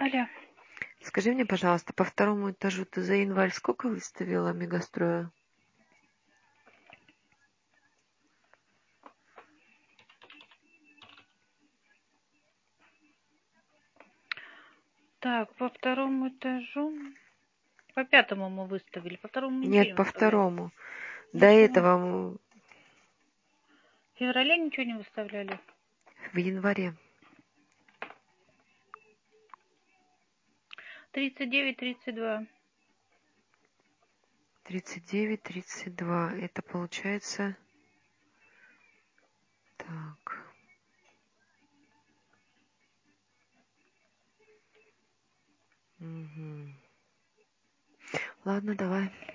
Алло. Скажи мне, пожалуйста, по второму этажу ты за январь сколько выставила мегастроя? Так, по второму этажу. По пятому мы выставили. По второму мы ничего Нет, не по выставляли. второму. До Ничего. этого В феврале ничего не выставляли. в январе. 39, 32. 39, 32. Это получается... Так. Угу. Ладно, давай.